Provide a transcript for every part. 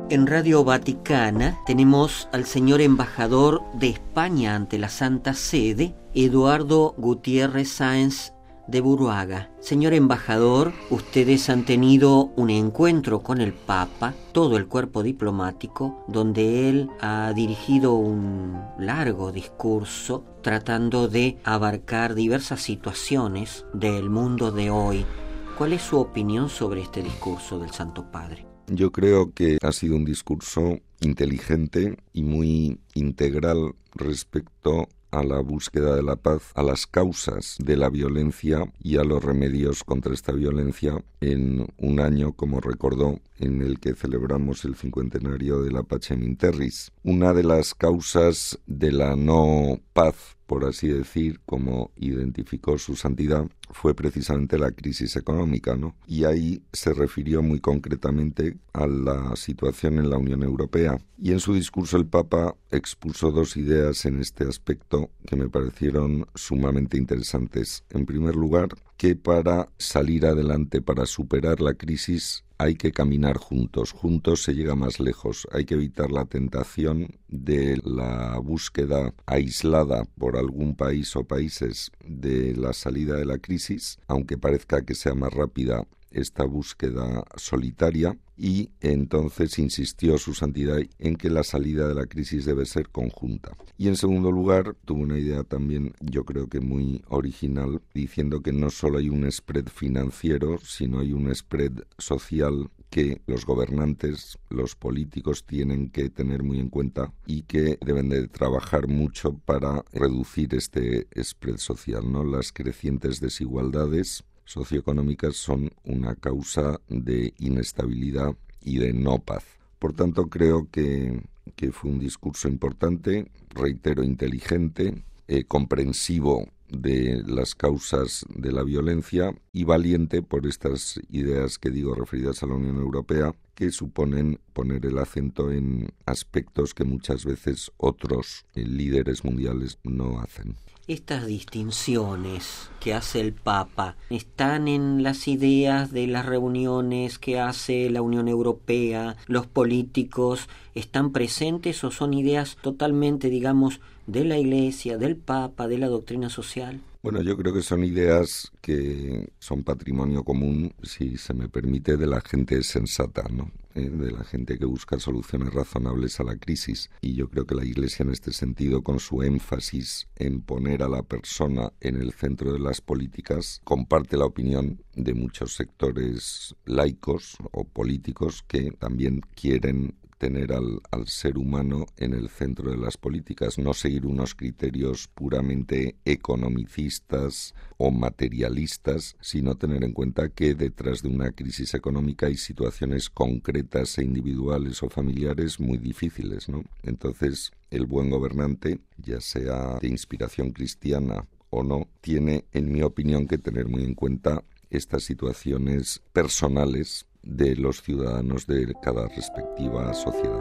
En Radio Vaticana tenemos al señor embajador de España ante la Santa Sede, Eduardo Gutiérrez Sáenz de Buruaga. Señor embajador, ustedes han tenido un encuentro con el Papa, todo el cuerpo diplomático, donde él ha dirigido un largo discurso tratando de abarcar diversas situaciones del mundo de hoy. ¿Cuál es su opinión sobre este discurso del Santo Padre? Yo creo que ha sido un discurso inteligente y muy integral respecto a la búsqueda de la paz, a las causas de la violencia y a los remedios contra esta violencia en un año, como recordó, en el que celebramos el 50º de la Pacem in Terris. Una de las causas de la no paz, por así decir, como identificó su santidad, fue precisamente la crisis económica, ¿no? Y ahí se refirió muy concretamente a la situación en la Unión Europea. Y en su discurso el Papa expuso dos ideas en este aspecto que me parecieron sumamente interesantes. En primer lugar, que para salir adelante, para superar la crisis, hay que caminar juntos. Juntos se llega más lejos. Hay que evitar la tentación de la búsqueda aislada por algún país o países de la salida de la crisis, aunque parezca que sea más rápida esta búsqueda solitaria, y entonces insistió su santidad en que la salida de la crisis debe ser conjunta. Y en segundo lugar, tuvo una idea también, yo creo que muy original, diciendo que no solo hay un spread financiero, sino hay un spread social que los gobernantes, los políticos tienen que tener muy en cuenta y que deben de trabajar mucho para reducir este spread social, ¿no? Las crecientes desigualdades socioeconómicas son una causa de inestabilidad y de no paz. Por tanto, creo que fue un discurso importante, reitero, inteligente, comprensivo de las causas de la violencia y valiente por estas ideas que digo referidas a la Unión Europea, que suponen poner el acento en aspectos que muchas veces otros líderes mundiales no hacen. Estas distinciones que hace el Papa están en las ideas de las reuniones que hace la Unión Europea, los políticos, ¿están presentes o son ideas totalmente, digamos, de la Iglesia, del Papa, de la doctrina social? Bueno, yo creo que son ideas que son patrimonio común, si se me permite, de la gente sensata, ¿no? De la gente que busca soluciones razonables a la crisis. Y yo creo que la Iglesia en este sentido, con su énfasis en poner a la persona en el centro de las políticas, comparte la opinión de muchos sectores laicos o políticos que también quieren tener al ser humano en el centro de las políticas, no seguir unos criterios puramente economicistas o materialistas, sino tener en cuenta que detrás de una crisis económica hay situaciones concretas e individuales o familiares muy difíciles, ¿no? Entonces, el buen gobernante, ya sea de inspiración cristiana o no, tiene, en mi opinión, que tener muy en cuenta estas situaciones personales de los ciudadanos de cada respectiva sociedad.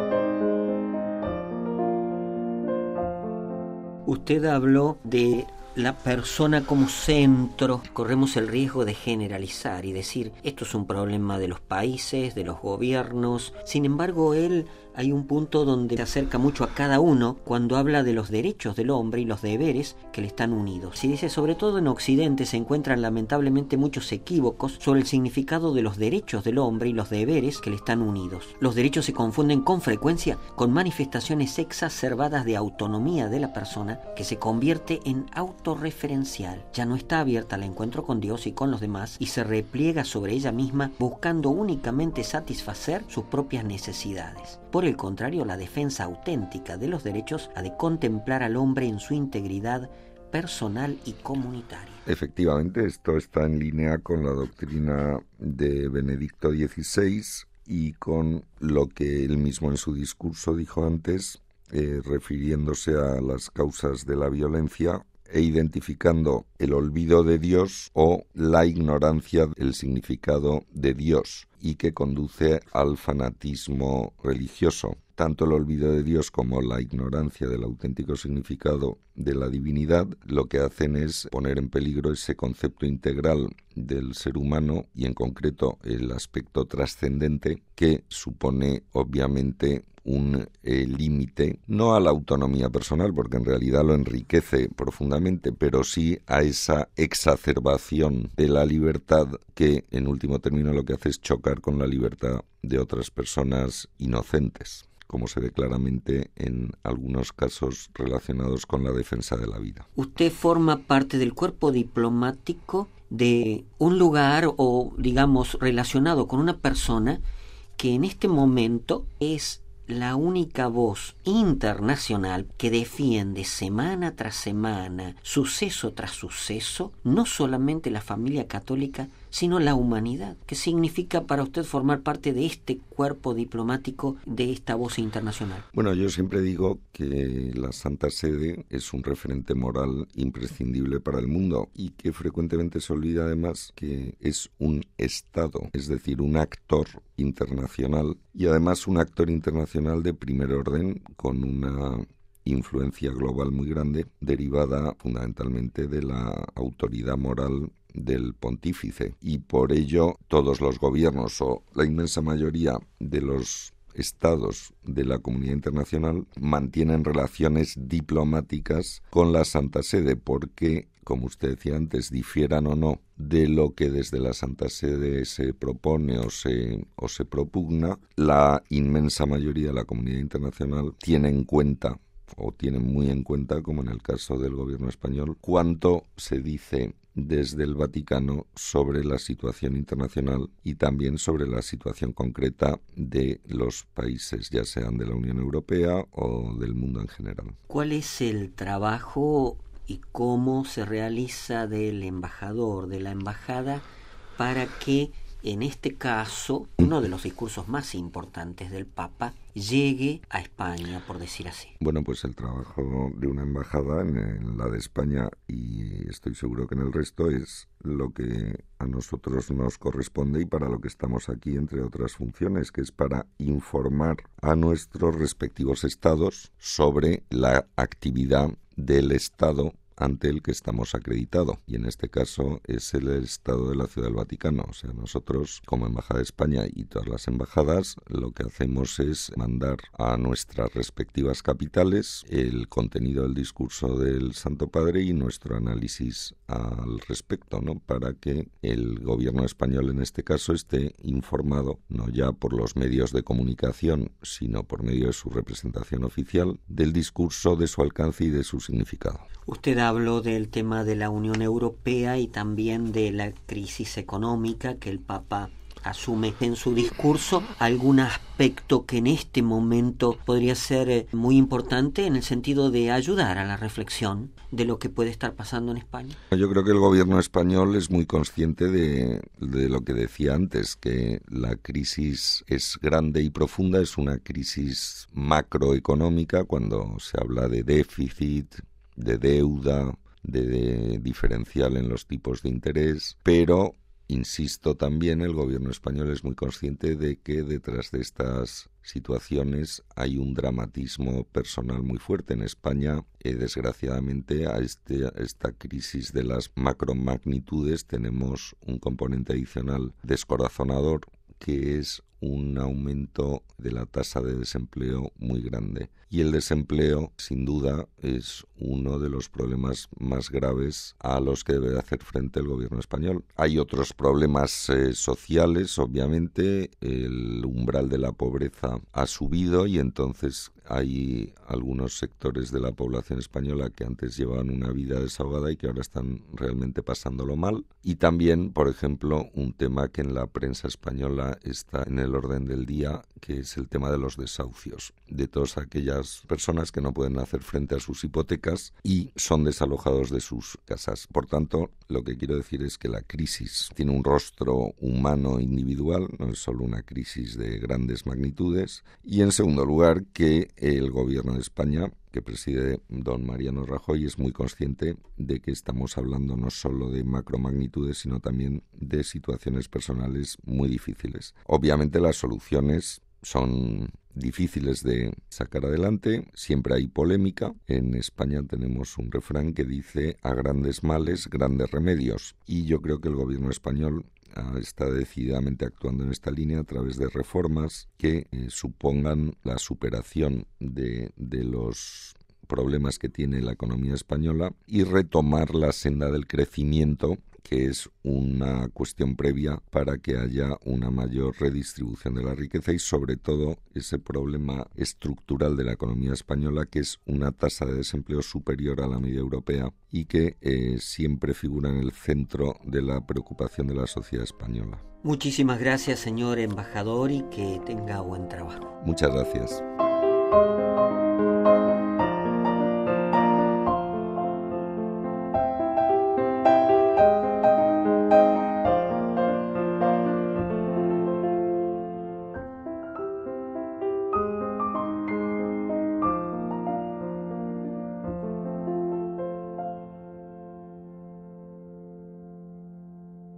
Usted habló de la persona como centro. Corremos el riesgo de generalizar y decir, esto es un problema de los países, de los gobiernos. Sin embargo, hay un punto donde se acerca mucho a cada uno cuando habla de los derechos del hombre y los deberes que le están unidos. Y dice, sobre todo en Occidente se encuentran lamentablemente muchos equívocos sobre el significado de los derechos del hombre y los deberes que le están unidos. Los derechos se confunden con frecuencia con manifestaciones exacerbadas de autonomía de la persona que se convierte en autorreferencial. Ya no está abierta al encuentro con Dios y con los demás y se repliega sobre ella misma buscando únicamente satisfacer sus propias necesidades. Por el contrario, la defensa auténtica de los derechos ha de contemplar al hombre en su integridad personal y comunitaria. Efectivamente, esto está en línea con la doctrina de Benedicto XVI y con lo que él mismo en su discurso dijo antes, refiriéndose a las causas de la violencia, e identificando el olvido de Dios o la ignorancia del significado de Dios y que conduce al fanatismo religioso. Tanto el olvido de Dios como la ignorancia del auténtico significado de la divinidad lo que hacen es poner en peligro ese concepto integral del ser humano y en concreto el aspecto trascendente que supone obviamente un límite, no a la autonomía personal, porque en realidad lo enriquece profundamente, pero sí a esa exacerbación de la libertad que, en último término, lo que hace es chocar con la libertad de otras personas inocentes, como se ve claramente en algunos casos relacionados con la defensa de la vida. Usted forma parte del cuerpo diplomático de un lugar o, digamos, relacionado con una persona que en este momento es la única voz internacional que defiende semana tras semana, suceso tras suceso, no solamente la familia católica, sino la humanidad. ¿Qué significa para usted formar parte de este cuerpo diplomático, de esta voz internacional? Bueno, yo siempre digo que la Santa Sede es un referente moral imprescindible para el mundo y que frecuentemente se olvida además que es un Estado, es decir, un actor internacional y además un actor internacional de primer orden con una influencia global muy grande derivada fundamentalmente de la autoridad moral del pontífice y por ello todos los gobiernos o la inmensa mayoría de los estados de la comunidad internacional mantienen relaciones diplomáticas con la Santa Sede porque, como usted decía antes, difieran o no de lo que desde la Santa Sede se propone o se propugna, la inmensa mayoría de la comunidad internacional tiene en cuenta o tienen muy en cuenta, como en el caso del gobierno español, cuánto se dice desde el Vaticano sobre la situación internacional y también sobre la situación concreta de los países, ya sean de la Unión Europea o del mundo en general. ¿Cuál es el trabajo y cómo se realiza del embajador, de la embajada, para que en este caso uno de los discursos más importantes del Papa llegue a España, por decir así? Bueno, pues el trabajo de una embajada, en la de España y estoy seguro que en el resto, es lo que a nosotros nos corresponde y para lo que estamos aquí, entre otras funciones, que es para informar a nuestros respectivos estados sobre la actividad del Estado ante el que estamos acreditados, y en este caso es el Estado de la Ciudad del Vaticano. O sea, nosotros como Embajada de España y todas las embajadas lo que hacemos es mandar a nuestras respectivas capitales el contenido del discurso del Santo Padre y nuestro análisis al respecto, ¿no? Para que el gobierno español en este caso esté informado, no ya por los medios de comunicación, sino por medio de su representación oficial, del discurso, de su alcance y de su significado. Usted habló del tema de la Unión Europea y también de la crisis económica que el Papa asume en su discurso. ¿Algún aspecto que en este momento podría ser muy importante en el sentido de ayudar a la reflexión de lo que puede estar pasando en España? Yo creo que el gobierno español es muy consciente de lo que decía antes, que la crisis es grande y profunda, es una crisis macroeconómica cuando se habla de déficit, de deuda, de diferencial en los tipos de interés, pero insisto también, el gobierno español es muy consciente de que detrás de estas situaciones hay un dramatismo personal muy fuerte. En España, desgraciadamente, a esta crisis de las macromagnitudes tenemos un componente adicional descorazonador, que es un aumento de la tasa de desempleo muy grande. Y el desempleo, sin duda, es uno de los problemas más graves a los que debe hacer frente el gobierno español. Hay otros problemas sociales, obviamente. El umbral de la pobreza ha subido y entonces hay algunos sectores de la población española que antes llevaban una vida desahogada y que ahora están realmente pasándolo mal. Y también, por ejemplo, un tema que en la prensa española está en el orden del día, que es el tema de los desahucios, de todas aquellas personas que no pueden hacer frente a sus hipotecas y son desalojados de sus casas. Por tanto, lo que quiero decir es que la crisis tiene un rostro humano individual, no es solo una crisis de grandes magnitudes, y en segundo lugar que el gobierno de España que preside don Mariano Rajoy es muy consciente de que estamos hablando no solo de macromagnitudes, sino también de situaciones personales muy difíciles. Obviamente las soluciones son difíciles de sacar adelante, siempre hay polémica. En España tenemos un refrán que dice: a grandes males, grandes remedios. Y yo creo que el gobierno español está decididamente actuando en esta línea a través de reformas que supongan la superación de los problemas que tiene la economía española y retomar la senda del crecimiento, que es una cuestión previa para que haya una mayor redistribución de la riqueza y sobre todo ese problema estructural de la economía española, que es una tasa de desempleo superior a la media europea y que siempre figura en el centro de la preocupación de la sociedad española. Muchísimas gracias, señor embajador, y que tenga buen trabajo. Muchas gracias.